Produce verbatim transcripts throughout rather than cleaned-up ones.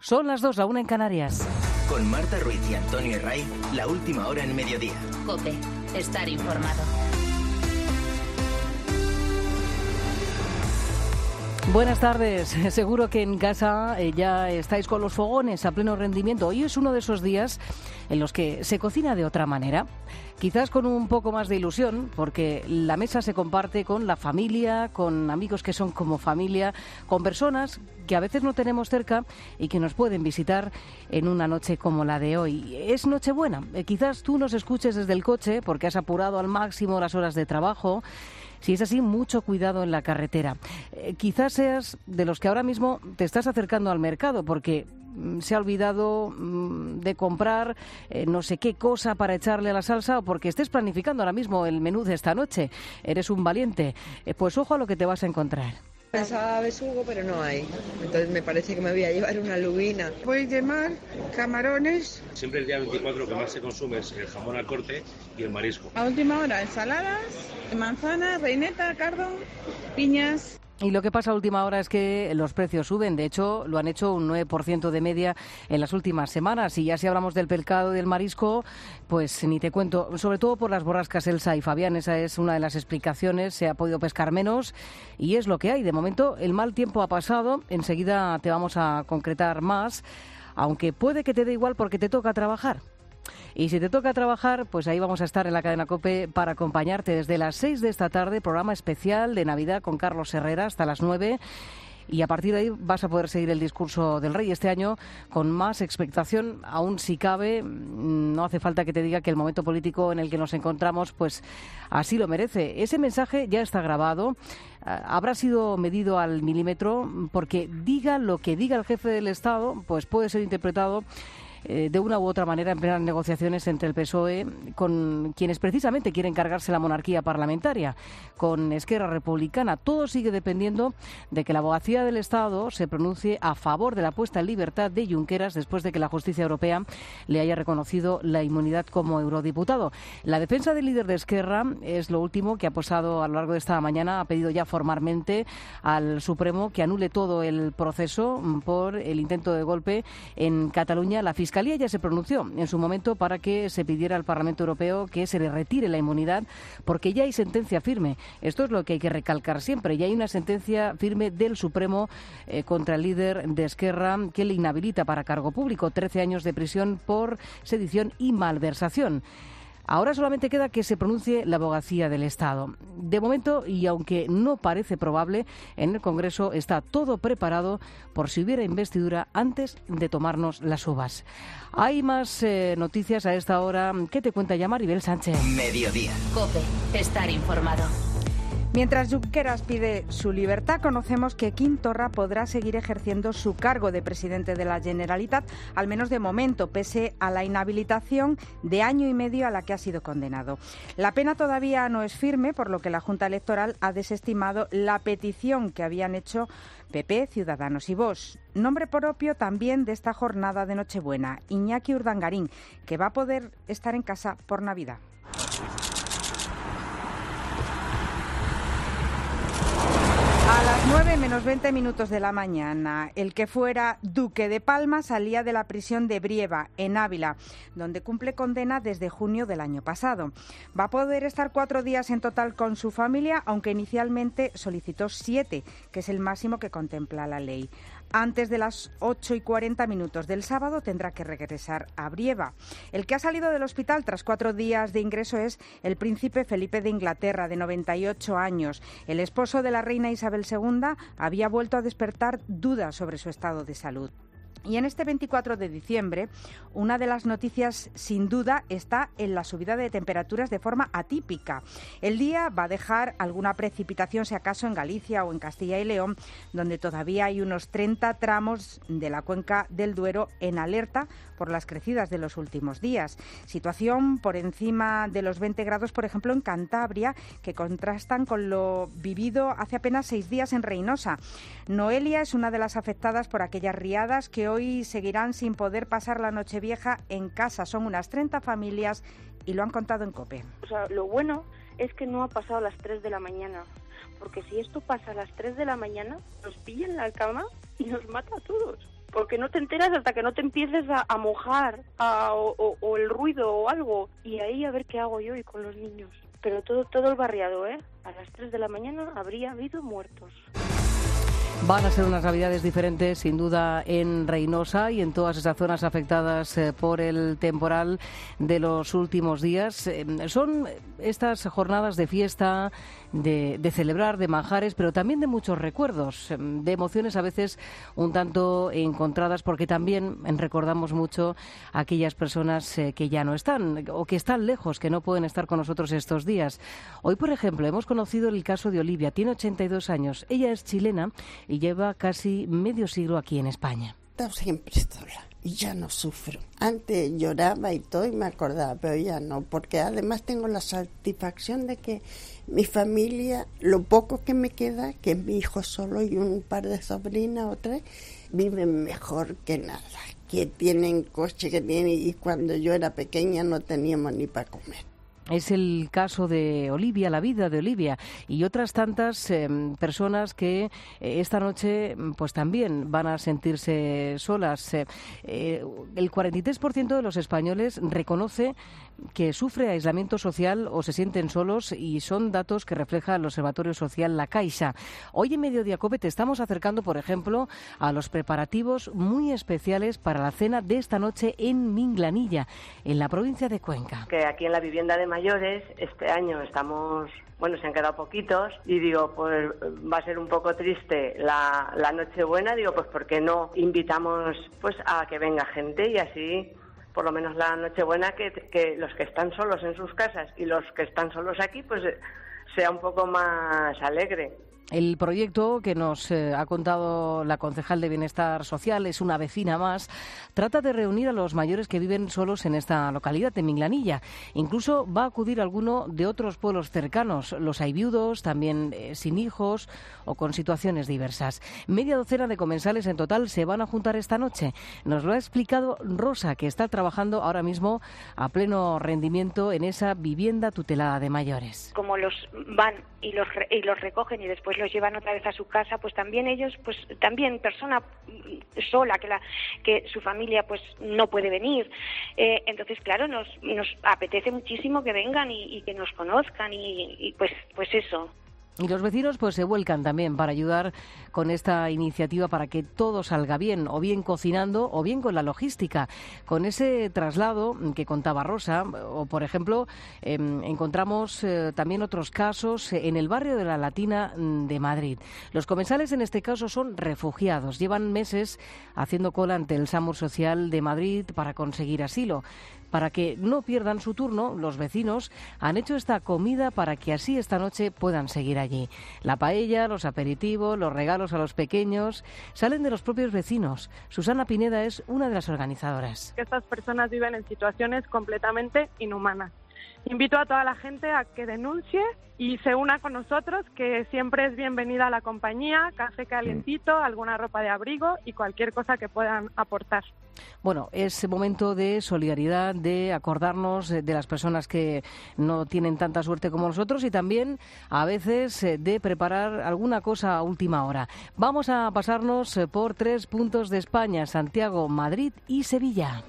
Son las dos, la una en Canarias. Con Marta Ruiz y Antonio Herray, la última hora en mediodía. COPE, estar informado. Buenas tardes. Seguro que en casa eh, ya estáis con los fogones a pleno rendimiento. Hoy es uno de esos días en los que se cocina de otra manera. Quizás con un poco más de ilusión, porque la mesa se comparte con la familia, con amigos que son como familia, con personas que a veces no tenemos cerca y que nos pueden visitar en una noche como la de hoy. Es Nochebuena. Eh, quizás tú nos escuches desde el coche porque has apurado al máximo las horas de trabajo. Si es así, mucho cuidado en la carretera. Eh, quizás seas de los que ahora mismo te estás acercando al mercado porque mm, se ha olvidado mm, de comprar eh, no sé qué cosa para echarle a la salsa o porque estés planificando ahora mismo el menú de esta noche. Eres un valiente. Eh, pues ojo a lo que te vas a encontrar. Pensaba besugo, pero no hay. Entonces me parece que me voy a llevar una lubina. Voy de mar, camarones. Siempre el día veinticuatro lo que más se consume es el jamón al corte y el marisco. A última hora, ensaladas, manzana, reineta, cardo, piñas. Y lo que pasa a última hora es que los precios suben. De hecho, lo han hecho un nueve por ciento de media en las últimas semanas. Y ya si hablamos del pescado y del marisco, pues ni te cuento. Sobre todo por las borrascas Elsa y Fabián. Esa es una de las explicaciones. Se ha podido pescar menos y es lo que hay. De momento, el mal tiempo ha pasado. Enseguida te vamos a concretar más. Aunque puede que te dé igual porque te toca trabajar. Y si te toca trabajar, pues ahí vamos a estar en la cadena COPE para acompañarte desde las seis de esta tarde, programa especial de Navidad con Carlos Herrera hasta las nueve. Y a partir de ahí vas a poder seguir el discurso del Rey este año con más expectación, aún si cabe. No hace falta que te diga que el momento político en el que nos encontramos, pues así lo merece. Ese mensaje ya está grabado, habrá sido medido al milímetro, porque diga lo que diga el jefe del Estado, pues puede ser interpretado de una u otra manera en plenas negociaciones entre el P S O E con quienes precisamente quieren cargarse la monarquía parlamentaria, con Esquerra Republicana. Todo sigue dependiendo de que la abogacía del Estado se pronuncie a favor de la puesta en libertad de Junqueras después de que la justicia europea le haya reconocido la inmunidad como eurodiputado. La defensa del líder de Esquerra es lo último que ha posado a lo largo de esta mañana. Ha pedido ya formalmente al Supremo que anule todo el proceso por el intento de golpe en Cataluña. La Fiscalía La Fiscalía ya se pronunció en su momento para que se pidiera al Parlamento Europeo que se le retire la inmunidad porque ya hay sentencia firme. Esto es lo que hay que recalcar siempre. Ya hay una sentencia firme del Supremo eh, contra el líder de Esquerra que le inhabilita para cargo público. trece años de prisión por sedición y malversación. Ahora solamente queda que se pronuncie la abogacía del Estado. De momento, y aunque no parece probable, en el Congreso está todo preparado por si hubiera investidura antes de tomarnos las uvas. Hay más eh, noticias a esta hora. ¿Qué te cuenta ya Maribel Sánchez? Mediodía. COPE, estar informado. Mientras Junqueras pide su libertad, conocemos que Quim Torra podrá seguir ejerciendo su cargo de presidente de la Generalitat, al menos de momento, pese a la inhabilitación de año y medio a la que ha sido condenado. La pena todavía no es firme, por lo que la Junta Electoral ha desestimado la petición que habían hecho P P, Ciudadanos y Vox. Nombre propio también de esta jornada de Nochebuena, Iñaki Urdangarín, que va a poder estar en casa por Navidad. A las nueve menos veinte minutos de la mañana, el que fuera duque de Palma salía de la prisión de Brieva, en Ávila, donde cumple condena desde junio del año pasado. Va a poder estar cuatro días en total con su familia, aunque inicialmente solicitó siete, que es el máximo que contempla la ley. Antes de las ocho y cuarenta minutos del sábado tendrá que regresar a Brieva. El que ha salido del hospital tras cuatro días de ingreso es el príncipe Felipe de Inglaterra, de noventa y ocho años. El esposo de la reina Isabel segunda había vuelto a despertar dudas sobre su estado de salud. Y en este veinticuatro de diciembre, una de las noticias sin duda está en la subida de temperaturas de forma atípica. El día va a dejar alguna precipitación, si acaso en Galicia o en Castilla y León, donde todavía hay unos treinta tramos de la cuenca del Duero en alerta por las crecidas de los últimos días. Situación por encima de los veinte grados, por ejemplo, en Cantabria, que contrastan con lo vivido hace apenas seis días en Reynosa. Noelia es una de las afectadas por aquellas riadas que hoy seguirán sin poder pasar la Nochevieja en casa. Son unas treinta familias y lo han contado en COPE. O sea, lo bueno es que no ha pasado a las tres de la mañana, porque si esto pasa a las tres de la mañana, nos pilla en la cama y nos mata a todos. porque no te enteras hasta que no te empieces a, a mojar a, o, o, o el ruido o algo. Y ahí a ver qué hago yo y con los niños. Pero todo, todo el barriado, ¿eh? A las tres de la mañana habría habido muertos. Van a ser unas navidades diferentes, sin duda, en Reynosa y en todas esas zonas afectadas eh, por el temporal de los últimos días. Eh, son estas jornadas de fiesta, de, de celebrar, de manjares, pero también de muchos recuerdos, eh, de emociones a veces un tanto encontradas, porque también recordamos mucho a aquellas personas eh, que ya no están o que están lejos, que no pueden estar con nosotros estos días. Hoy, por ejemplo, hemos conocido el caso de Olivia. Tiene ochenta y dos años. Ella es chilena y lleva casi medio siglo aquí en España. Estaba siempre sola y ya no sufro. Antes lloraba y todo y me acordaba, pero ya no, porque además tengo la satisfacción de que mi familia, lo poco que me queda, que es mi hijo solo y un par de sobrinas o tres, viven mejor que nada, que tienen coche, que tienen, y cuando yo era pequeña no teníamos ni para comer. Es el caso de Olivia, la vida de Olivia y otras tantas eh, personas que eh, esta noche pues también van a sentirse solas. Eh, eh, el cuarenta y tres por ciento de los españoles reconoce que sufre aislamiento social o se sienten solos, y son datos que refleja el Observatorio Social La Caixa. Hoy en Mediodía Cope te estamos acercando, por ejemplo, a los preparativos muy especiales para la cena de esta noche en Minglanilla, en la provincia de Cuenca. Que aquí en la vivienda de mayores este año estamos, bueno, se han quedado poquitos y digo, pues va a ser un poco triste la, la Nochebuena, digo, pues ¿por qué no invitamos pues a que venga gente y así por lo menos la Nochebuena que, que los que están solos en sus casas y los que están solos aquí pues sea un poco más alegre? El proyecto que nos eh, ha contado la concejal de Bienestar Social, es una vecina más, trata de reunir a los mayores que viven solos en esta localidad, de Minglanilla. Incluso va a acudir alguno de otros pueblos cercanos. Los hay viudos, también eh, sin hijos o con situaciones diversas. Media docena de comensales en total se van a juntar esta noche. Nos lo ha explicado Rosa, que está trabajando ahora mismo a pleno rendimiento en esa vivienda tutelada de mayores. Como los van y los, re- y los recogen y después los llevan otra vez a su casa, pues también ellos, pues también persona sola, que la que su familia pues no puede venir. Eh, entonces, claro, nos, nos apetece muchísimo que vengan y, y que nos conozcan y, y pues, pues eso. Y los vecinos pues se vuelcan también para ayudar con esta iniciativa para que todo salga bien, o bien cocinando o bien con la logística, con ese traslado que contaba Rosa. O por ejemplo, eh, encontramos eh, también otros casos en el barrio de la Latina de Madrid. Los comensales en este caso son refugiados, llevan meses haciendo cola ante el SAMUR Social de Madrid para conseguir asilo. Para que no pierdan su turno, los vecinos han hecho esta comida para que así esta noche puedan seguir allí. La paella, los aperitivos, los regalos a los pequeños, salen de los propios vecinos. Susana Pineda es una de las organizadoras. Estas personas viven en situaciones completamente inhumanas. Invito a toda la gente a que denuncie y se una con nosotros, que siempre es bienvenida la compañía, café calientito, alguna ropa de abrigo y cualquier cosa que puedan aportar. Bueno, es momento de solidaridad, de acordarnos de las personas que no tienen tanta suerte como nosotros y también a veces de preparar alguna cosa a última hora. Vamos a pasarnos por tres puntos de España: Santiago, Madrid y Sevilla.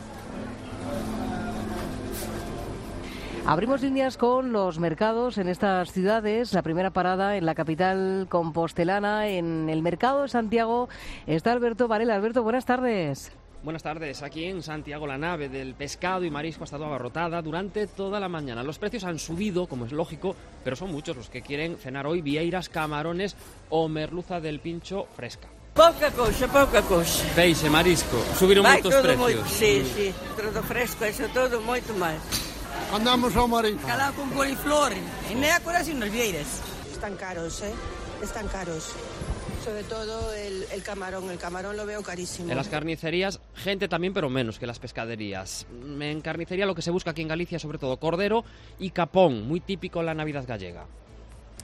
Abrimos líneas con los mercados en estas ciudades. La primera parada en la capital compostelana, en el mercado de Santiago, está Alberto Varela. Alberto, buenas tardes. Buenas tardes. Aquí en Santiago la nave del pescado y marisco ha estado abarrotada durante toda la mañana. Los precios han subido, como es lógico, pero son muchos los que quieren cenar hoy vieiras, camarones o merluza del pincho fresca. Pouca cousa, pouca cousa. Peixe, marisco, subiron moitos precios. Moito, sí, sí, todo fresco, eso todo moito máis. Andamos ao marisco. Calado con coliflor, en nécoras e nas vieiras. Están caros, ¿eh? Están caros. Sobre todo el, el camarón, el camarón lo veo carísimo. En las carnicerías, gente también, pero menos que las pescaderías. En carnicería lo que se busca aquí en Galicia, sobre todo cordero y capón, muy típico en la Navidad gallega.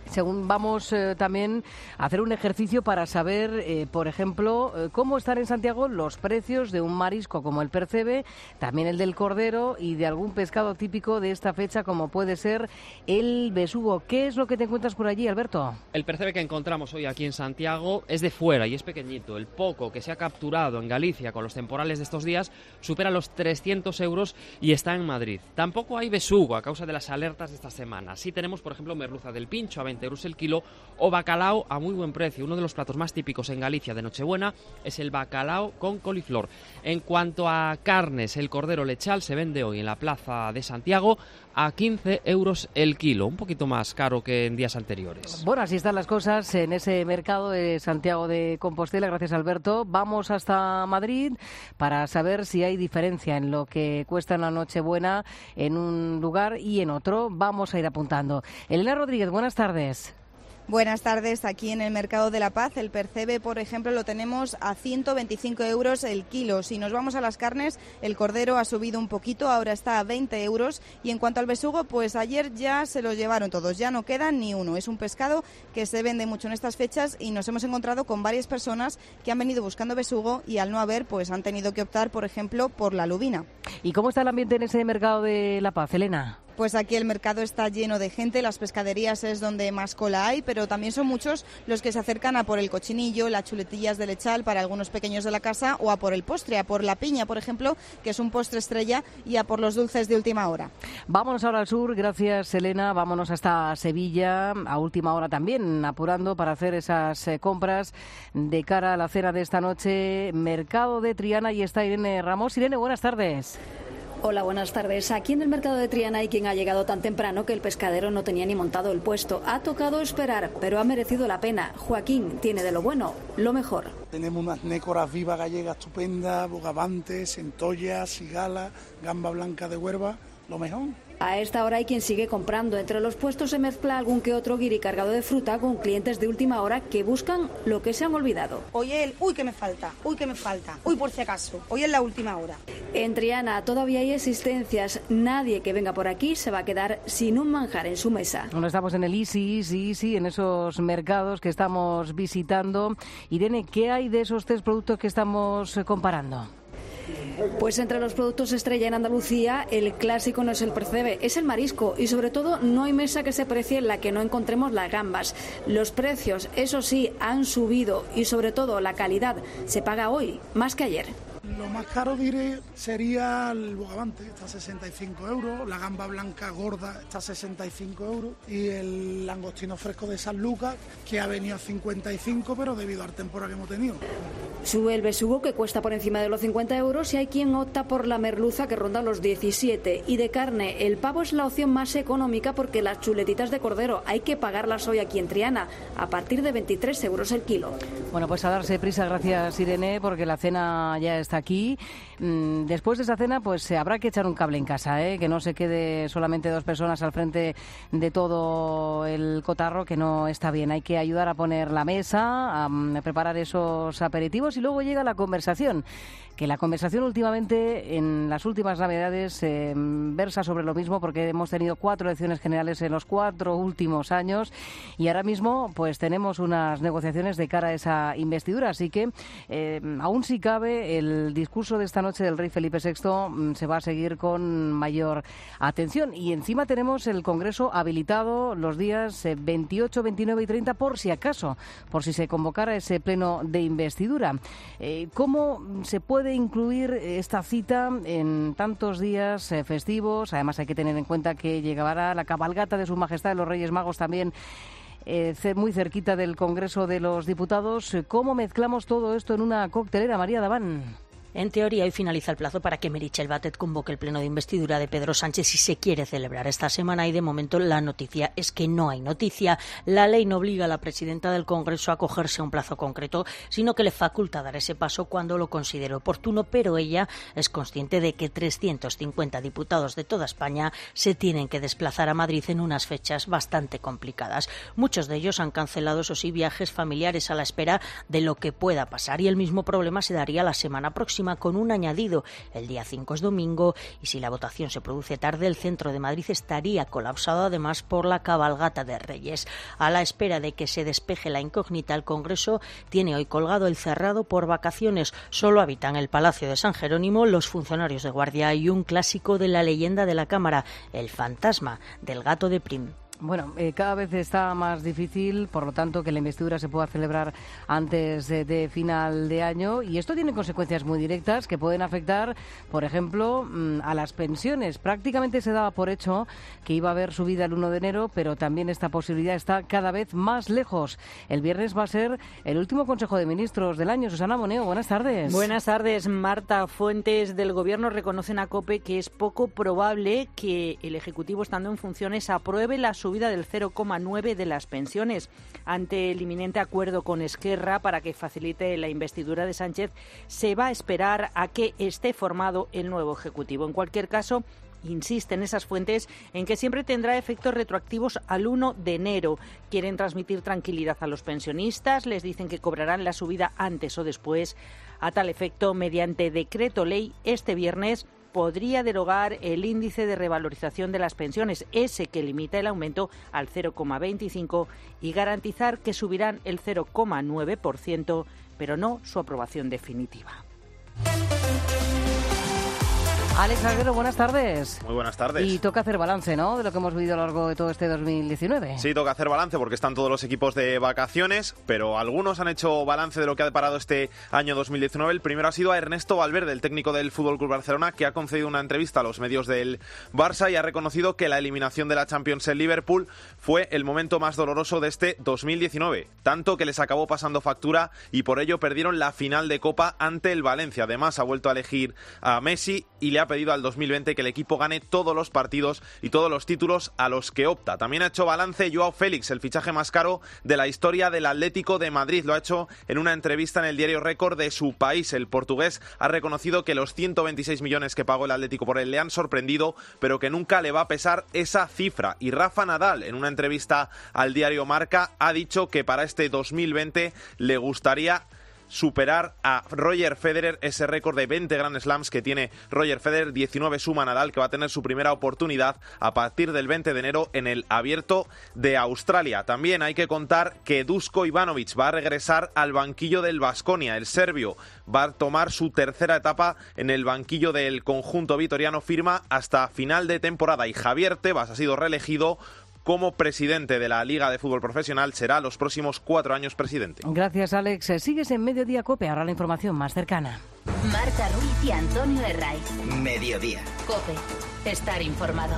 Según vamos eh, también a hacer un ejercicio para saber, eh, por ejemplo, eh, cómo están en Santiago los precios de un marisco como el percebe, también el del cordero y de algún pescado típico de esta fecha como puede ser el besugo. ¿Qué es lo que te encuentras por allí, Alberto? El percebe que encontramos hoy aquí en Santiago es de fuera y es pequeñito. El poco que se ha capturado en Galicia con los temporales de estos días supera los trescientos euros y está en Madrid. Tampoco hay besugo a causa de las alertas de esta semana. Sí tenemos, por ejemplo, merluza del Pincho a veinte euros el kilo o bacalao a muy buen precio. Uno de los platos más típicos en Galicia de Nochebuena es el bacalao con coliflor. En cuanto a carnes, el cordero lechal se vende hoy en la plaza de Santiago a quince euros el kilo, un poquito más caro que en días anteriores. Bueno, así están las cosas en ese mercado de Santiago de Compostela. Gracias, Alberto. Vamos hasta Madrid para saber si hay diferencia en lo que cuesta en la Nochebuena en un lugar y en otro. Vamos a ir apuntando. Elena Rodríguez, buenas tardes. Buenas tardes. Aquí en el Mercado de la Paz, el percebe, por ejemplo, lo tenemos a ciento veinticinco euros el kilo. Si nos vamos a las carnes, el cordero ha subido un poquito, ahora está a veinte euros. Y en cuanto al besugo, pues ayer ya se los llevaron todos, ya no queda ni uno. Es un pescado que se vende mucho en estas fechas y nos hemos encontrado con varias personas que han venido buscando besugo y al no haber, pues han tenido que optar, por ejemplo, por la lubina. ¿Y cómo está el ambiente en ese Mercado de la Paz, Elena? Pues aquí el mercado está lleno de gente, las pescaderías es donde más cola hay, pero también son muchos los que se acercan a por el cochinillo, las chuletillas de lechal para algunos pequeños de la casa o a por el postre, a por la piña, por ejemplo, que es un postre estrella, y a por los dulces de última hora. Vámonos ahora al sur, gracias Elena, vámonos hasta Sevilla, a última hora también, apurando para hacer esas eh, compras de cara a la cena de esta noche. Mercado de Triana, y está Irene Ramos. Irene, buenas tardes. Hola, buenas tardes. Aquí en el mercado de Triana hay quien ha llegado tan temprano que el pescadero no tenía ni montado el puesto. Ha tocado esperar, pero ha merecido la pena. Joaquín tiene de lo bueno, lo mejor. Tenemos unas nécoras vivas gallegas estupendas, bogavantes, centollas, cigala, gamba blanca de Huelva, lo mejor. A esta hora hay quien sigue comprando. Entre los puestos se mezcla algún que otro guiri cargado de fruta con clientes de última hora que buscan lo que se han olvidado. Hoy el, uy, que me falta, uy, que me falta, uy, por si acaso, hoy es la última hora. En Triana todavía hay existencias. Nadie que venga por aquí se va a quedar sin un manjar en su mesa. Bueno, estamos en el Easy, Easy, Easy, en esos mercados que estamos visitando. Irene, ¿qué hay de esos tres productos que estamos comparando? Pues entre los productos estrella en Andalucía, el clásico no es el percebe, es el marisco, y sobre todo no hay mesa que se precie en la que no encontremos las gambas. Los precios, eso sí, han subido y sobre todo la calidad se paga hoy más que ayer. Lo más caro, diré, sería el bogavante, está a sesenta y cinco euros, la gamba blanca gorda está a sesenta y cinco euros y el langostino fresco de San Lucas, que ha venido a cincuenta y cinco, pero debido a la temporada que hemos tenido. Sube el besugo, que cuesta por encima de los cincuenta euros, y hay quien opta por la merluza, que ronda los diecisiete. Y de carne, el pavo es la opción más económica porque las chuletitas de cordero hay que pagarlas hoy aquí en Triana, a partir de veintitrés euros el kilo. Bueno, pues a darse prisa, gracias Irene, porque la cena ya está aquí. Después de esa cena, pues habrá que echar un cable en casa, ¿eh? Que no se quede solamente dos personas al frente de todo el cotarro, que no está bien. Hay que ayudar a poner la mesa, a preparar esos aperitivos, y luego llega la conversación. Que la conversación últimamente, en las últimas Navidades, eh, versa sobre lo mismo, porque hemos tenido cuatro elecciones generales en los cuatro últimos años y ahora mismo pues tenemos unas negociaciones de cara a esa investidura. Así que, eh, aún si cabe, el discurso de esta noche del rey Felipe sexto mm, se va a seguir con mayor atención. Y encima tenemos el Congreso habilitado los días eh, veintiocho, veintinueve y treinta, por si acaso, por si se convocara ese pleno de investidura. Eh, ¿Cómo se puede incluir esta cita en tantos días eh, festivos? Además hay que tener en cuenta que llegará la cabalgata de Su Majestad los Reyes Magos también eh, muy cerquita del Congreso de los Diputados. ¿Cómo mezclamos todo esto en una coctelera, María Daván? En teoría, hoy finaliza el plazo para que Meritxell Batet convoque el pleno de investidura de Pedro Sánchez si se quiere celebrar esta semana, y de momento la noticia es que no hay noticia. La ley no obliga a la presidenta del Congreso a acogerse a un plazo concreto, sino que le faculta dar ese paso cuando lo considere oportuno, pero ella es consciente de que trescientos cincuenta diputados de toda España se tienen que desplazar a Madrid en unas fechas bastante complicadas. Muchos de ellos han cancelado, eso sí, viajes familiares a la espera de lo que pueda pasar, y el mismo problema se daría la semana próxima próxima con un añadido. El día cinco es domingo y si la votación se produce tarde, el centro de Madrid estaría colapsado además por la cabalgata de Reyes. A la espera de que se despeje la incógnita, el Congreso tiene hoy colgado el cerrado por vacaciones. Solo habitan el Palacio de San Jerónimo los funcionarios de guardia y un clásico de la leyenda de la Cámara, el fantasma del gato de Prim. Bueno, eh, cada vez está más difícil, por lo tanto, que la investidura se pueda celebrar antes de, de final de año, y esto tiene consecuencias muy directas que pueden afectar, por ejemplo, a las pensiones. Prácticamente se daba por hecho que iba a haber subida el uno de enero, pero también esta posibilidad está cada vez más lejos. El viernes va a ser el último Consejo de Ministros del año. Susana Moneo, buenas tardes. Buenas tardes, Marta. Fuentes del Gobierno reconocen a COPE que es poco probable que el Ejecutivo, estando en funciones, apruebe la subida subida del cero coma nueve de las pensiones. Ante el inminente acuerdo con Esquerra para que facilite la investidura de Sánchez, se va a esperar a que esté formado el nuevo Ejecutivo. En cualquier caso, insisten esas fuentes en que siempre tendrá efectos retroactivos al uno de enero. Quieren transmitir tranquilidad a los pensionistas, les dicen que cobrarán la subida antes o después. A tal efecto, mediante decreto ley, este viernes podría derogar el índice de revalorización de las pensiones, ese que limita el aumento al cero coma veinticinco, y garantizar que subirán el cero coma nueve por ciento, pero no su aprobación definitiva. Alex Aguero, buenas tardes. Muy buenas tardes. Y toca hacer balance, ¿no?, de lo que hemos vivido a lo largo de todo este dos mil diecinueve. Sí, toca hacer balance porque están todos los equipos de vacaciones, pero algunos han hecho balance de lo que ha deparado este año dos mil diecinueve. El primero ha sido a Ernesto Valverde, el técnico del F C Barcelona, que ha concedido una entrevista a los medios del Barça y ha reconocido que la eliminación de la Champions en Liverpool fue el momento más doloroso de este dos mil diecinueve, tanto que les acabó pasando factura y por ello perdieron la final de Copa ante el Valencia. Además, ha vuelto a elegir a Messi y le ha pedido al dos mil veinte que el equipo gane todos los partidos y todos los títulos a los que opta. También ha hecho balance Joao Félix, el fichaje más caro de la historia del Atlético de Madrid. Lo ha hecho en una entrevista en el diario Récord de su país. El portugués ha reconocido que los ciento veintiséis millones que pagó el Atlético por él le han sorprendido, pero que nunca le va a pesar esa cifra. Y Rafa Nadal, en una entrevista al diario Marca, ha dicho que para este dos mil veinte le gustaría superar a Roger Federer, ese récord de veinte Grand Slams que tiene Roger Federer. diecinueve suma Nadal, que va a tener su primera oportunidad a partir del veinte de enero en el Abierto de Australia. También hay que contar que Duško Ivanović va a regresar al banquillo del Baskonia. El serbio va a tomar su tercera etapa en el banquillo del conjunto vitoriano, firma hasta final de temporada, y Javier Tebas ha sido reelegido como presidente de la Liga de Fútbol Profesional. Será los próximos cuatro años presidente. Gracias, Alex. Sigues en Mediodía COPE. Ahora la información más cercana. Marta Ruiz y Antonio Herraiz. Mediodía. COPE. Estar informado.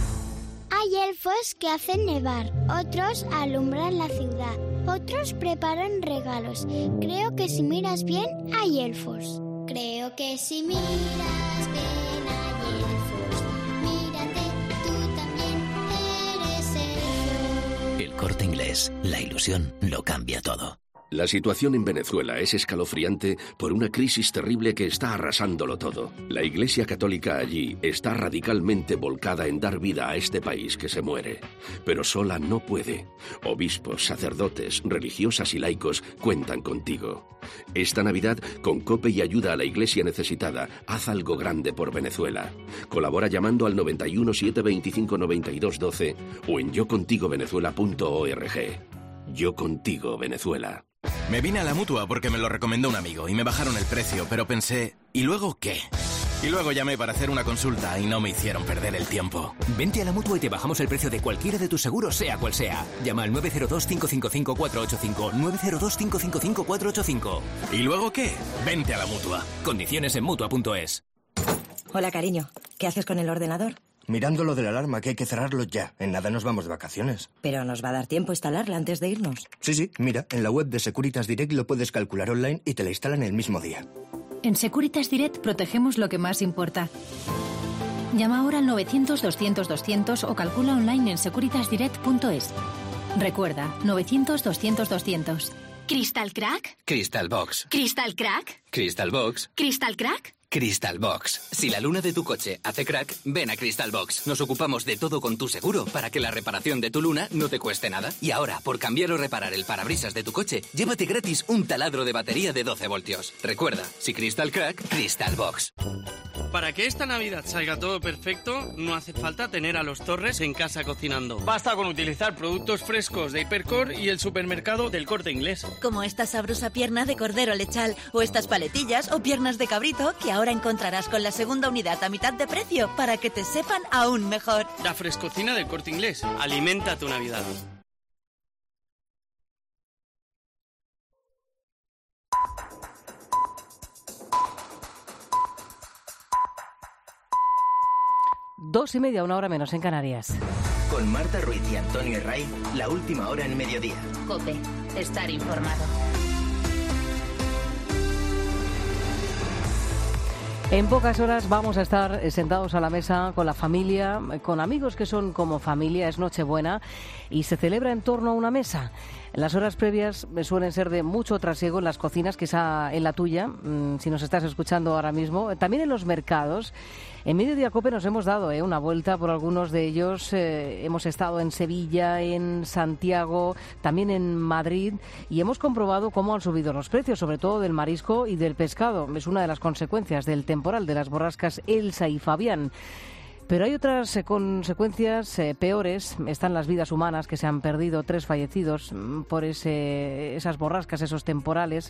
Hay elfos que hacen nevar, otros alumbran la ciudad, otros preparan regalos. Creo que si miras bien, hay elfos. Creo que si miras bien, hay elfos. Mírate, tú también eres elfo. El Corte Inglés. La ilusión lo cambia todo. La situación en Venezuela es escalofriante por una crisis terrible que está arrasándolo todo. La Iglesia Católica allí está radicalmente volcada en dar vida a este país que se muere, pero sola no puede. Obispos, sacerdotes, religiosas y laicos cuentan contigo. Esta Navidad, con COPE y ayuda a la Iglesia necesitada, haz algo grande por Venezuela. Colabora llamando al noventa y uno, setecientos veinticinco, noventa y dos, doce o en yo contigo venezuela punto org. Yo contigo, Venezuela. Me vine a la Mutua porque me lo recomendó un amigo y me bajaron el precio, pero pensé, ¿y luego qué? Y luego llamé para hacer una consulta y no me hicieron perder el tiempo. Vente a la Mutua y te bajamos el precio de cualquiera de tus seguros, sea cual sea. Llama al nueve cero dos, cinco cinco cinco, cuatro ocho cinco, nueve cero dos, cinco cinco cinco, cuatro ocho cinco. ¿Y luego qué? Vente a la Mutua. Condiciones en Mutua punto es. Hola, cariño. ¿Qué haces con el ordenador? Mirando lo de la alarma, que hay que cerrarlo ya. En nada nos vamos de vacaciones. Pero nos va a dar tiempo instalarla antes de irnos. Sí, sí. Mira, en la web de Securitas Direct lo puedes calcular online y te la instalan el mismo día. En Securitas Direct protegemos lo que más importa. Llama ahora al novecientos, doscientos, doscientos o calcula online en securitas direct punto es. Recuerda, novecientos, doscientos, doscientos. ¿Crystal Crack? Crystal Box. ¿Crystal Crack? Crystal Box. ¿Crystal Crack? Crystal Box. Si la luna de tu coche hace crack, ven a Crystal Box. Nos ocupamos de todo con tu seguro para que la reparación de tu luna no te cueste nada. Y ahora, por cambiar o reparar el parabrisas de tu coche, llévate gratis un taladro de batería de doce voltios. Recuerda, si Crystal crack, Crystal Box. Para que esta Navidad salga todo perfecto, no hace falta tener a los Torres en casa cocinando. Basta con utilizar productos frescos de Hipercor y el supermercado del Corte Inglés. Como esta sabrosa pierna de cordero lechal o estas paletillas o piernas de cabrito que ahora encontrarás con la segunda unidad a mitad de precio para que te sepan aún mejor. La frescocina del Corte Inglés. Alimenta tu Navidad. Dos y media, una hora menos en Canarias. Con Marta Ruiz y Antonio Herray, la última hora en mediodía. COPE, estar informado. En pocas horas vamos a estar sentados a la mesa con la familia, con amigos que son como familia, es Nochebuena y se celebra en torno a una mesa. Las horas previas suelen ser de mucho trasiego en las cocinas, quizá en la tuya, si nos estás escuchando ahora mismo, también en los mercados. En Mediodía Cope nos hemos dado eh, una vuelta por algunos de ellos. Eh, hemos estado en Sevilla, en Santiago, también en Madrid y hemos comprobado cómo han subido los precios, sobre todo del marisco y del pescado. Es una de las consecuencias del temporal de las borrascas Elsa y Fabián. Pero hay otras eh, consecuencias eh, peores. Están las vidas humanas, que se han perdido, tres fallecidos mm, por ese, esas borrascas, esos temporales.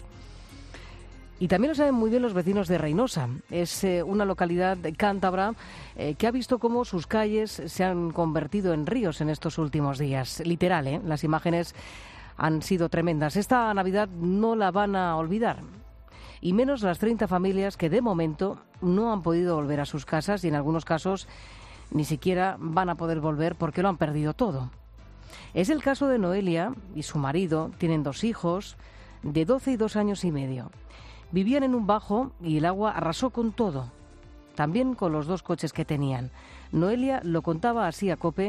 Y también lo saben muy bien los vecinos de Reynosa. Es eh, una localidad cántabra eh, que ha visto cómo sus calles se han convertido en ríos en estos últimos días. Literal, ¿eh? Las imágenes han sido tremendas. Esta Navidad no la van a olvidar. Y menos las treinta familias que de momento no han podido volver a sus casas y en algunos casos ni siquiera van a poder volver porque lo han perdido todo. Es el caso de Noelia y su marido. Tienen dos hijos de doce y dos años y medio. Vivían en un bajo y el agua arrasó con todo, también con los dos coches que tenían. Noelia lo contaba así a COPE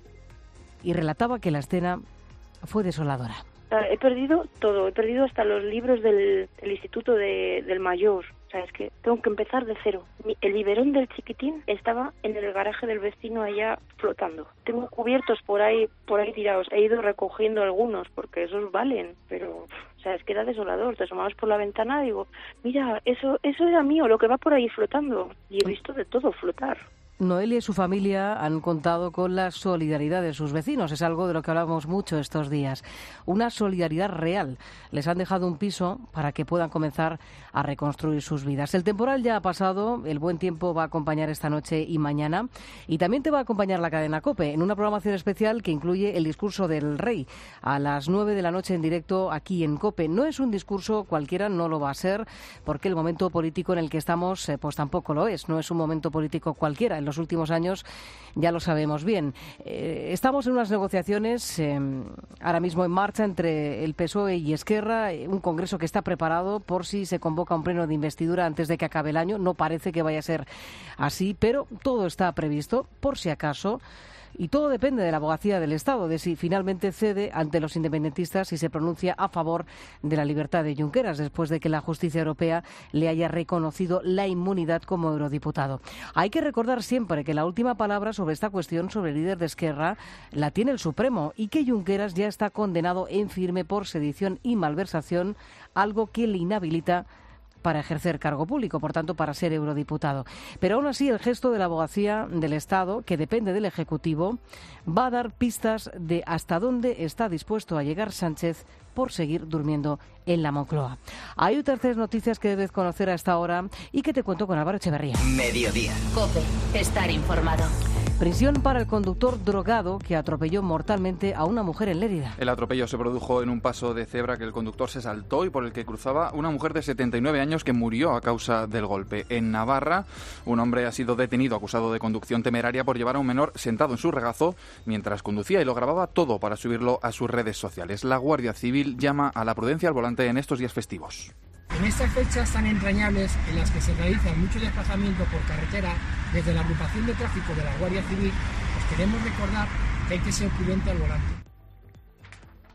y relataba que la escena fue desoladora. He perdido todo, he perdido hasta los libros del, del instituto de, del mayor. O sea, es que tengo que empezar de cero. El biberón del chiquitín estaba en el garaje del vecino allá flotando. Tengo cubiertos por ahí, por ahí tirados. He ido recogiendo algunos porque esos valen, pero... O sea, es que era desolador. Te asomabas por la ventana y digo, mira, eso eso era mío, lo que va por ahí flotando. Y he visto de todo flotar. Noelia y su familia han contado con la solidaridad de sus vecinos. Es algo de lo que hablamos mucho estos días. Una solidaridad real. Les han dejado un piso para que puedan comenzar a reconstruir sus vidas. El temporal ya ha pasado, el buen tiempo va a acompañar esta noche y mañana. Y también te va a acompañar la cadena COPE en una programación especial que incluye el discurso del rey a las nueve de la noche en directo aquí en COPE. No es un discurso cualquiera, no lo va a ser, porque el momento político en el que estamos eh, pues tampoco lo es. No es un momento político cualquiera. En los últimos años ya lo sabemos bien. Eh, estamos en unas negociaciones eh, ahora mismo en marcha entre el P S O E y Esquerra, eh, un congreso que está preparado por si se convoca un pleno de investidura antes de que acabe el año. No parece que vaya a ser así, pero todo está previsto por si acaso. Y todo depende de la abogacía del Estado, de si finalmente cede ante los independentistas y se pronuncia a favor de la libertad de Junqueras, después de que la justicia europea le haya reconocido la inmunidad como eurodiputado. Hay que recordar siempre que la última palabra sobre esta cuestión, sobre el líder de Esquerra, la tiene el Supremo y que Junqueras ya está condenado en firme por sedición y malversación, algo que le inhabilita para ejercer cargo público, por tanto, para ser eurodiputado. Pero aún así, el gesto de la abogacía del Estado, que depende del Ejecutivo, va a dar pistas de hasta dónde está dispuesto a llegar Sánchez por seguir durmiendo en la Moncloa. Hay otras tres noticias que debes conocer a esta hora y que te cuento con Álvaro Echeverría. Mediodía. COPE, estar informado. Prisión para el conductor drogado que atropelló mortalmente a una mujer en Lérida. El atropello se produjo en un paso de cebra que el conductor se saltó y por el que cruzaba una mujer de setenta y nueve años que murió a causa del golpe. En Navarra, un hombre ha sido detenido acusado de conducción temeraria por llevar a un menor sentado en su regazo mientras conducía y lo grababa todo para subirlo a sus redes sociales. La Guardia Civil llama a la prudencia al volante en estos días festivos. En estas fechas tan entrañables en las que se realiza mucho desplazamiento por carretera, desde la agrupación de tráfico de la Guardia Civil, os queremos recordar que hay que ser prudente al volante.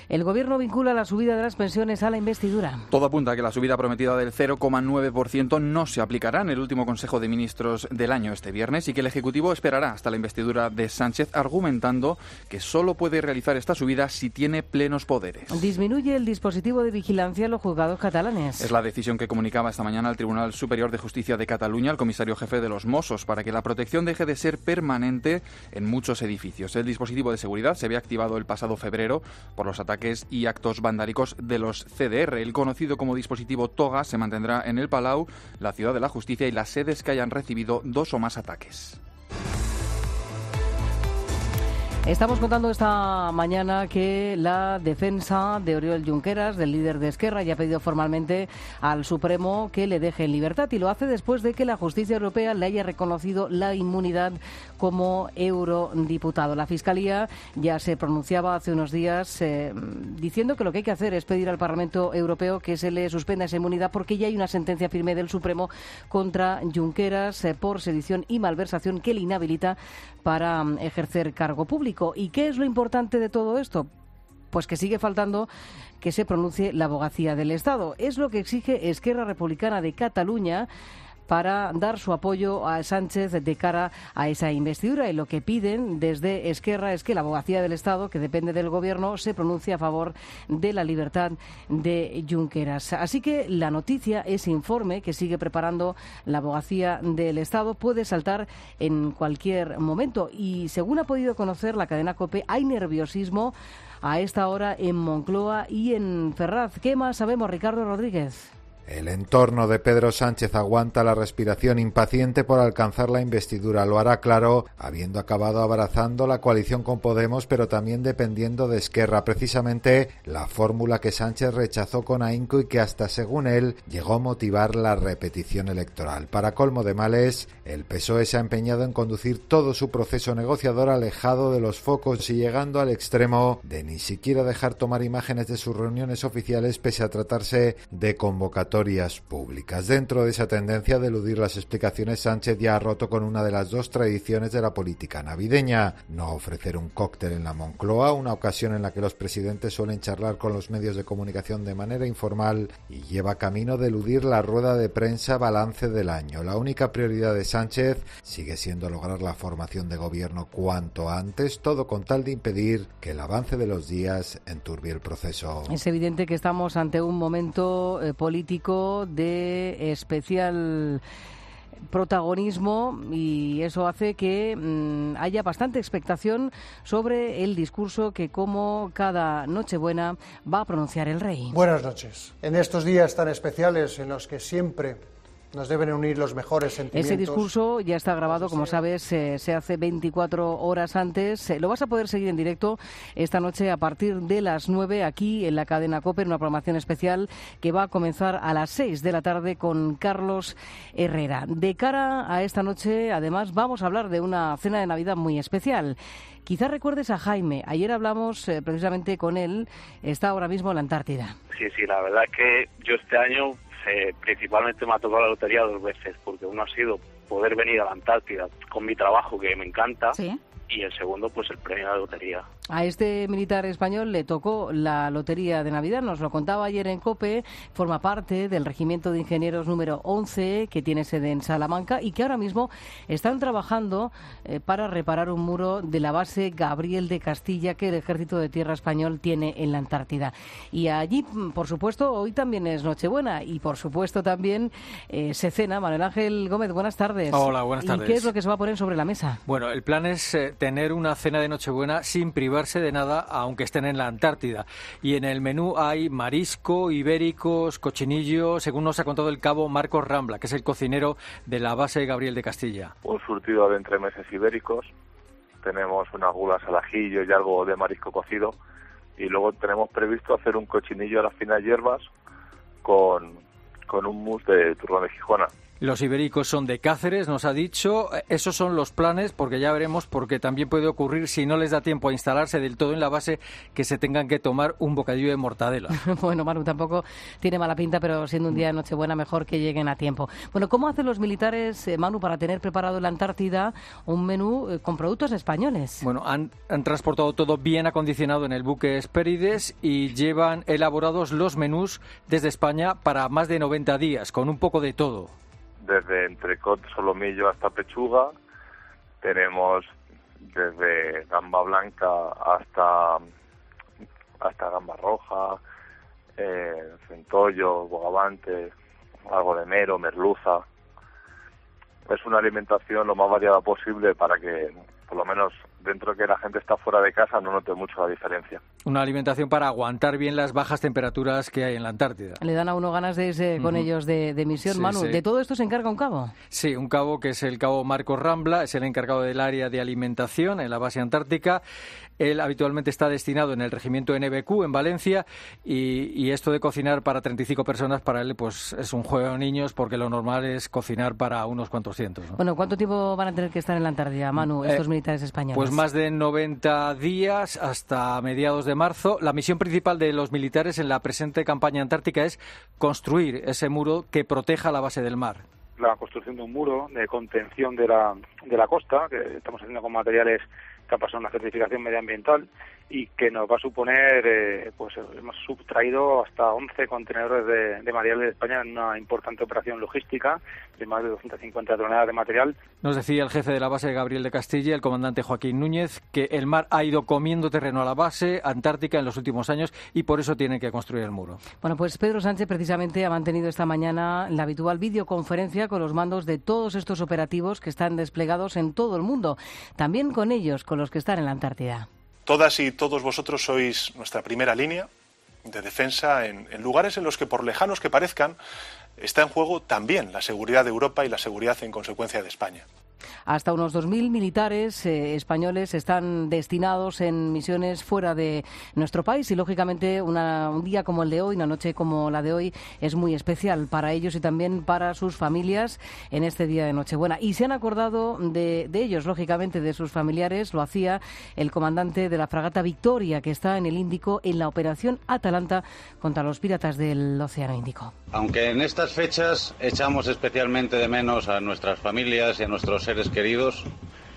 El Gobierno vincula la subida de las pensiones a la investidura. Todo apunta a que la subida prometida del cero coma nueve por ciento no se aplicará en el último Consejo de Ministros del año este viernes y que el Ejecutivo esperará hasta la investidura de Sánchez, argumentando que solo puede realizar esta subida si tiene plenos poderes. Disminuye el dispositivo de vigilancia en los juzgados catalanes. Es la decisión que comunicaba esta mañana el Tribunal Superior de Justicia de Cataluña el comisario jefe de los Mossos para que la protección deje de ser permanente en muchos edificios. El dispositivo de seguridad se había activado el pasado febrero por los ataques y actos vandálicos de los C D R. El conocido como dispositivo Toga se mantendrá en el Palau, la Ciudad de la Justicia y las sedes que hayan recibido dos o más ataques. Estamos contando esta mañana que la defensa de Oriol Junqueras, del líder de Esquerra, ya ha pedido formalmente al Supremo que le deje en libertad y lo hace después de que la justicia europea le haya reconocido la inmunidad como eurodiputado. La Fiscalía ya se pronunciaba hace unos días eh, diciendo que lo que hay que hacer es pedir al Parlamento Europeo que se le suspenda esa inmunidad porque ya hay una sentencia firme del Supremo contra Junqueras eh, por sedición y malversación que le inhabilita para um, ejercer cargo público. ¿Y qué es lo importante de todo esto? Pues que sigue faltando que se pronuncie la abogacía del Estado. Es lo que exige Esquerra Republicana de Cataluña para dar su apoyo a Sánchez de cara a esa investidura. Y lo que piden desde Esquerra es que la abogacía del Estado, que depende del Gobierno, se pronuncie a favor de la libertad de Junqueras. Así que la noticia, ese informe que sigue preparando la abogacía del Estado, puede saltar en cualquier momento. Y según ha podido conocer la cadena COPE, hay nerviosismo a esta hora en Moncloa y en Ferraz. ¿Qué más sabemos, Ricardo Rodríguez? El entorno de Pedro Sánchez aguanta la respiración, impaciente por alcanzar la investidura. Lo hará, claro, habiendo acabado abrazando la coalición con Podemos, pero también dependiendo de Esquerra, precisamente la fórmula que Sánchez rechazó con ahínco y que hasta, según él, llegó a motivar la repetición electoral. Para colmo de males, el P S O E se ha empeñado en conducir todo su proceso negociador alejado de los focos y llegando al extremo de ni siquiera dejar tomar imágenes de sus reuniones oficiales pese a tratarse de convocatorias públicas. Dentro de esa tendencia de eludir las explicaciones, Sánchez ya ha roto con una de las dos tradiciones de la política navideña: no ofrecer un cóctel en la Moncloa, una ocasión en la que los presidentes suelen charlar con los medios de comunicación de manera informal, y lleva camino de eludir la rueda de prensa balance del año. La única prioridad de Sánchez sigue siendo lograr la formación de gobierno cuanto antes, todo con tal de impedir que el avance de los días enturbie el proceso. Es evidente que estamos ante un momento eh, político de especial protagonismo y eso hace que mmm, haya bastante expectación sobre el discurso que, como cada Nochebuena, va a pronunciar el rey. Buenas noches. En estos días tan especiales en los que siempre nos deben unir los mejores sentimientos. Ese discurso ya está grabado, como sabes, eh, se hace veinticuatro horas antes. Eh, lo vas a poder seguir en directo esta noche a partir de las nueve aquí en la cadena COPE, en una programación especial que va a comenzar a las seis de la tarde con Carlos Herrera. De cara a esta noche, además, vamos a hablar de una cena de Navidad muy especial. Quizás recuerdes a Jaime. Ayer hablamos eh, precisamente con él. Está ahora mismo en la Antártida. Sí, sí, la verdad es que yo este año eh, principalmente me ha tocado la lotería dos veces, porque uno ha sido poder venir a la Antártida con mi trabajo, que me encanta, ¿sí? Y el segundo, pues el premio de la lotería. A este militar español le tocó la lotería de Navidad, nos lo contaba ayer en COPE, forma parte del Regimiento de Ingenieros número once, que tiene sede en Salamanca y que ahora mismo están trabajando eh, para reparar un muro de la base Gabriel de Castilla que el Ejército de Tierra español tiene en la Antártida. Y allí, por supuesto, hoy también es Nochebuena y por supuesto también eh, se cena. Manuel Ángel Gómez, buenas tardes. Hola, buenas tardes. ¿Y qué es lo que se va a poner sobre la mesa? Bueno, el plan es eh, tener una cena de Nochebuena sin privarse de nada, aunque estén en la Antártida. Y en el menú hay marisco, ibéricos, cochinillo, según nos ha contado el cabo Marcos Rambla, que es el cocinero de la base Gabriel de Castilla. Un surtido de entremeses ibéricos, tenemos unas gulas al ajillo y algo de marisco cocido, y luego tenemos previsto hacer un cochinillo a las finas hierbas con, con un mousse de turrón de Gijona. Los ibéricos son de Cáceres, nos ha dicho. Esos son los planes, porque ya veremos, porque también puede ocurrir, si no les da tiempo a instalarse del todo en la base, que se tengan que tomar un bocadillo de mortadela. Bueno, Manu, tampoco tiene mala pinta, pero siendo un día de Nochebuena, mejor que lleguen a tiempo. Bueno, ¿cómo hacen los militares, eh, Manu, para tener preparado en la Antártida un menú eh, con productos españoles? Bueno, han, han transportado todo bien acondicionado en el buque Hespérides y llevan elaborados los menús desde España para más de noventa días, con un poco de todo. Desde entrecot, solomillo hasta pechuga, tenemos desde gamba blanca hasta hasta gamba roja, eh, centollo, bogavante, algo de mero, merluza. Es una alimentación lo más variada posible para que, por lo menos dentro de que la gente está fuera de casa, no note mucho la diferencia. Una alimentación para aguantar bien las bajas temperaturas que hay en la Antártida. Le dan a uno ganas de irse con uh-huh. ellos de, de misión, sí, Manu. Sí. ¿De todo esto se encarga un cabo? Sí, un cabo que es el cabo Marcos Rambla, es el encargado del área de alimentación en la base antártica. Él habitualmente está destinado en el regimiento N B Q en Valencia y, y esto de cocinar para treinta y cinco personas para él pues es un juego de niños, porque lo normal es cocinar para unos cuantos cientos, ¿no? Bueno, ¿cuánto tiempo van a tener que estar en la Antártida, Manu, estos eh, militares españoles? Pues más de noventa días hasta mediados de marzo. La misión principal de los militares en la presente campaña antártica es construir ese muro que proteja la base del mar. La construcción de un muro de contención de la, de la costa, que estamos haciendo con materiales que ha pasado una certificación medioambiental y que nos va a suponer, eh, pues hemos subtraído hasta once contenedores de, de material de España en una importante operación logística de más de doscientas cincuenta toneladas de material. Nos decía el jefe de la base, Gabriel de Castilla, el comandante Joaquín Núñez, que el mar ha ido comiendo terreno a la base antártica en los últimos años y por eso tienen que construir el muro. Bueno, pues Pedro Sánchez precisamente ha mantenido esta mañana la habitual videoconferencia con los mandos de todos estos operativos que están desplegados en todo el mundo, también con ellos, con los que están en la Antártida. Todas y todos vosotros sois nuestra primera línea de defensa en, en lugares en los que, por lejanos que parezcan, está en juego también la seguridad de Europa y la seguridad en consecuencia de España. Hasta unos dos mil militares eh, españoles están destinados en misiones fuera de nuestro país y, lógicamente, una, un día como el de hoy, una noche como la de hoy, es muy especial para ellos y también para sus familias en este día de Nochebuena. Y se han acordado de, de ellos, lógicamente, de sus familiares. Lo hacía el comandante de la fragata Victoria, que está en el Índico en la operación Atalanta contra los piratas del Océano Índico. Aunque en estas fechas echamos especialmente de menos a nuestras familias y a nuestros seres queridos,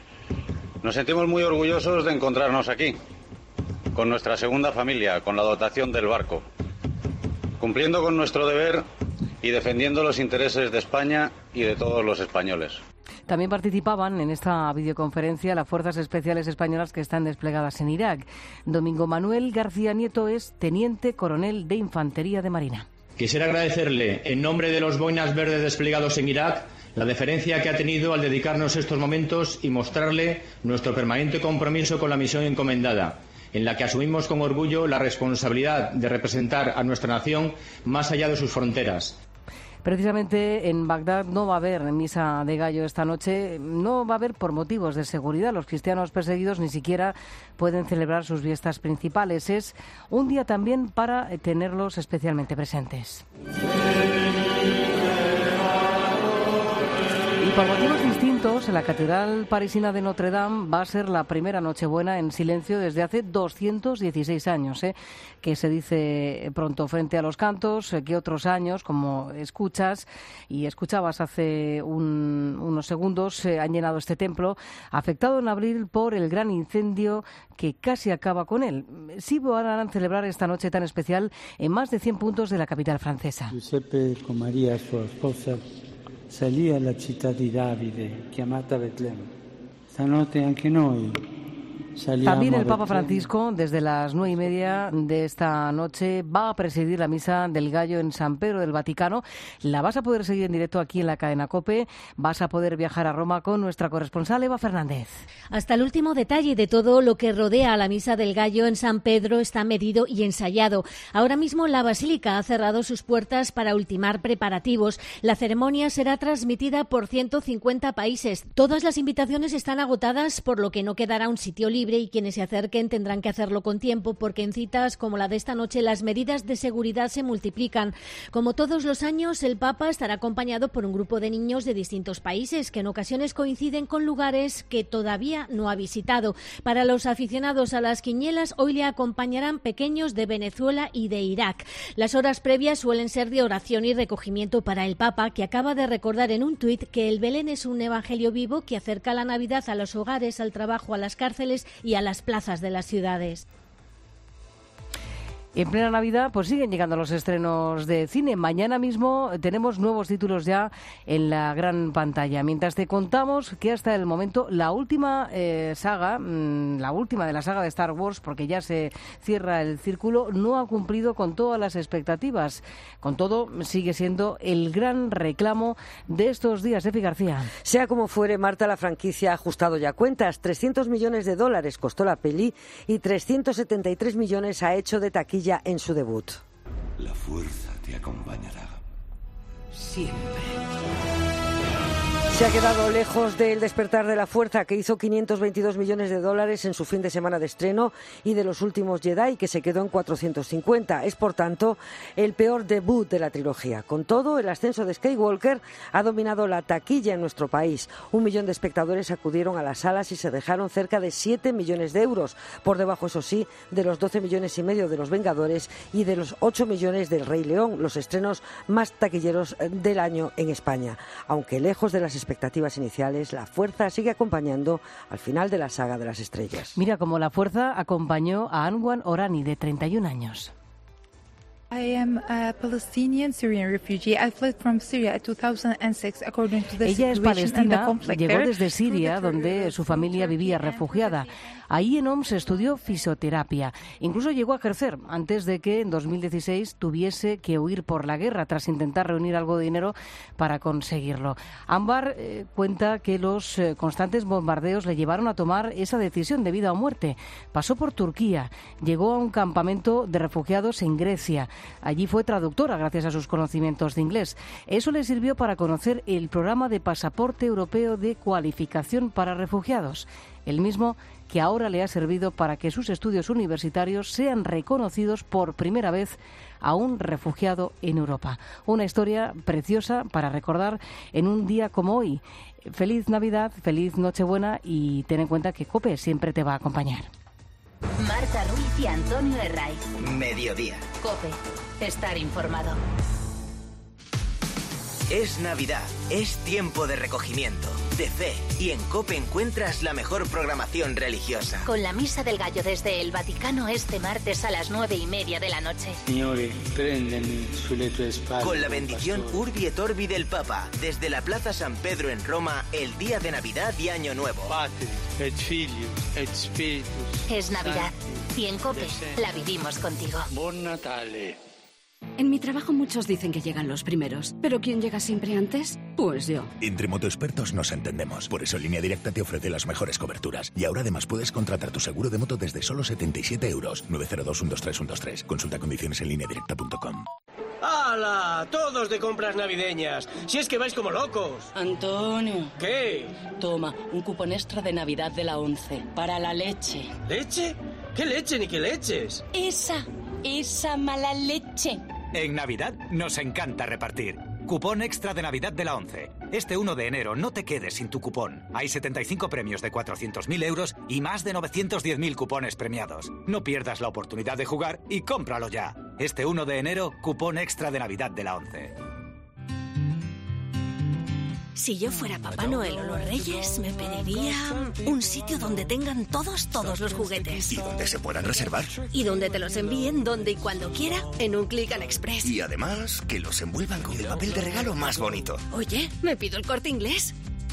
nos sentimos muy orgullosos de encontrarnos aquí, con nuestra segunda familia, con la dotación del barco, cumpliendo con nuestro deber y defendiendo los intereses de España y de todos los españoles. También participaban en esta videoconferencia las Fuerzas Especiales Españolas que están desplegadas en Irak. Domingo Manuel García Nieto es teniente coronel de Infantería de Marina. Quisiera agradecerle, en nombre de los boinas verdes desplegados en Irak, la deferencia que ha tenido al dedicarnos estos momentos y mostrarle nuestro permanente compromiso con la misión encomendada, en la que asumimos con orgullo la responsabilidad de representar a nuestra nación más allá de sus fronteras. Precisamente en Bagdad no va a haber misa de gallo esta noche, no va a haber por motivos de seguridad. Los cristianos perseguidos ni siquiera pueden celebrar sus fiestas principales. Es un día también para tenerlos especialmente presentes. Y por motivos distintos, la Catedral Parisina de Notre Dame va a ser la primera Nochebuena en silencio desde hace doscientos dieciséis años, ¿eh? que se dice pronto frente a los cantos, eh, que otros años, como escuchas y escuchabas hace un, unos segundos, eh, han llenado este templo, afectado en abril por el gran incendio que casi acaba con él. Sí van a celebrar esta noche tan especial en más de cien puntos de la capital francesa. Giuseppe con María, su esposa, salì alla città di Davide, chiamata Betlemme. Stanotte anche noi También el Papa Francisco, desde las nueve y media de esta noche, va a presidir la Misa del Gallo en San Pedro del Vaticano. La vas a poder seguir en directo aquí en la cadena COPE. Vas a poder viajar a Roma con nuestra corresponsal Eva Fernández. Hasta el último detalle de todo lo que rodea a la Misa del Gallo en San Pedro está medido y ensayado. Ahora mismo la Basílica ha cerrado sus puertas para ultimar preparativos. La ceremonia será transmitida por ciento cincuenta países. Todas las invitaciones están agotadas, por lo que no quedará un sitio libre libre y quienes se acerquen tendrán que hacerlo con tiempo porque en citas como la de esta noche las medidas de seguridad se multiplican. Como todos los años, el Papa estará acompañado por un grupo de niños de distintos países que en ocasiones coinciden con lugares que todavía no ha visitado. Para los aficionados a las quinielas, hoy le acompañarán pequeños de Venezuela y de Irak. Las horas previas suelen ser de oración y recogimiento para el Papa, que acaba de recordar en un tuit que el Belén es un evangelio vivo que acerca la Navidad a los hogares, al trabajo, a las cárceles y a las plazas de las ciudades. En plena Navidad, pues siguen llegando los estrenos de cine. Mañana mismo tenemos nuevos títulos ya en la gran pantalla. Mientras te contamos que hasta el momento la última eh, saga, mmm, la última de la saga de Star Wars, porque ya se cierra el círculo, no ha cumplido con todas las expectativas. Con todo, sigue siendo el gran reclamo de estos días. Efi García. Sea como fuere, Marta, la franquicia ha ajustado ya cuentas. trescientos millones de dólares costó la peli y trescientos setenta y tres millones ha hecho de taquilla en su debut. La fuerza te acompañará siempre. Se ha quedado lejos del Despertar de la Fuerza, que hizo quinientos veintidós millones de dólares en su fin de semana de estreno, y de Los Últimos Jedi, que se quedó en cuatrocientos cincuenta. Es, por tanto, el peor debut de la trilogía. Con todo, el ascenso de Skywalker ha dominado la taquilla en nuestro país. Un millón de espectadores acudieron a las salas y se dejaron cerca de siete millones de euros, por debajo, eso sí, de los doce millones y medio de Los Vengadores y de los ocho millones del Rey León, los estrenos más taquilleros del año en España. Aunque lejos de las expectativas iniciales, la fuerza sigue acompañando al final de la saga de las estrellas. Mira cómo la fuerza acompañó a Anwan Orani, de treinta y un años. I am a Palestinian Syrian refugee. I fled from Syria in two thousand six according to the Ella es palestina, llegó there. desde Siria, donde su familia vivía refugiada. Ahí en O M S estudió fisioterapia. Incluso llegó a ejercer antes de que en dos mil dieciséis tuviese que huir por la guerra tras intentar reunir algo de dinero para conseguirlo. Ámbar eh, cuenta que los eh, constantes bombardeos le llevaron a tomar esa decisión de vida o muerte. Pasó por Turquía, llegó a un campamento de refugiados en Grecia. Allí fue traductora gracias a sus conocimientos de inglés. Eso le sirvió para conocer el programa de pasaporte europeo de cualificación para refugiados, el mismo que ahora le ha servido para que sus estudios universitarios sean reconocidos por primera vez a un refugiado en Europa. Una historia preciosa para recordar en un día como hoy. Feliz Navidad, feliz Nochebuena y ten en cuenta que COPE siempre te va a acompañar. Marta Ruiz y Antonio Herraiz. Mediodía. COPE. Estar informado. Es Navidad, es tiempo de recogimiento, de fe, y en COPE encuentras la mejor programación religiosa. Con la Misa del Gallo desde el Vaticano este martes a las nueve y media de la noche. Signore, prendemi sulle tue spalle. Con la bendición Urbi et Orbi del Papa, desde la Plaza San Pedro en Roma, el día de Navidad y Año Nuevo. Patri, et Filius, et Spiritus. Es Navidad, y en COPE la vivimos contigo. Buon Natale. En mi trabajo muchos dicen que llegan los primeros, pero ¿quién llega siempre antes? Pues yo. Entre motoexpertos nos entendemos, por eso Línea Directa te ofrece las mejores coberturas. Y ahora además puedes contratar tu seguro de moto desde solo setenta y siete euros. nueve cero dos, uno dos tres, uno dos tres. Consulta condiciones en línea directa punto com. ¡Hala! Todos de compras navideñas. Si es que vais como locos. Antonio. ¿Qué? Toma, un cupón extra de Navidad de la ONCE. Para la leche. ¿Leche? ¿Qué leche ni qué leches? Esa, esa mala leche. En Navidad nos encanta repartir. Cupón extra de Navidad de la ONCE. Este uno de enero no te quedes sin tu cupón. Hay setenta y cinco premios de cuatrocientos mil euros y más de novecientos diez mil cupones premiados. No pierdas la oportunidad de jugar y cómpralo ya. Este uno de enero, cupón extra de Navidad de la ONCE. Si yo fuera Papá Noel o los Reyes, me pediría un sitio donde tengan todos, todos los juguetes. Y donde se puedan reservar. Y donde te los envíen donde y cuando quiera, en un Click and Express. Y además, que los envuelvan con el papel de regalo más bonito. Oye, ¿me pido el Corte Inglés?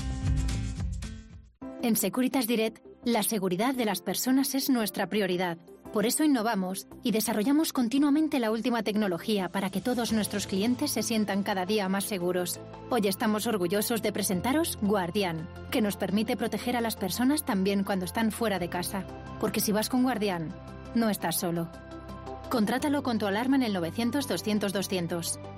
En Securitas Direct, la seguridad de las personas es nuestra prioridad. Por eso innovamos y desarrollamos continuamente la última tecnología para que todos nuestros clientes se sientan cada día más seguros. Hoy estamos orgullosos de presentaros Guardián, que nos permite proteger a las personas también cuando están fuera de casa. Porque si vas con Guardián, no estás solo. Contrátalo con tu alarma en el novecientos, doscientos, doscientos.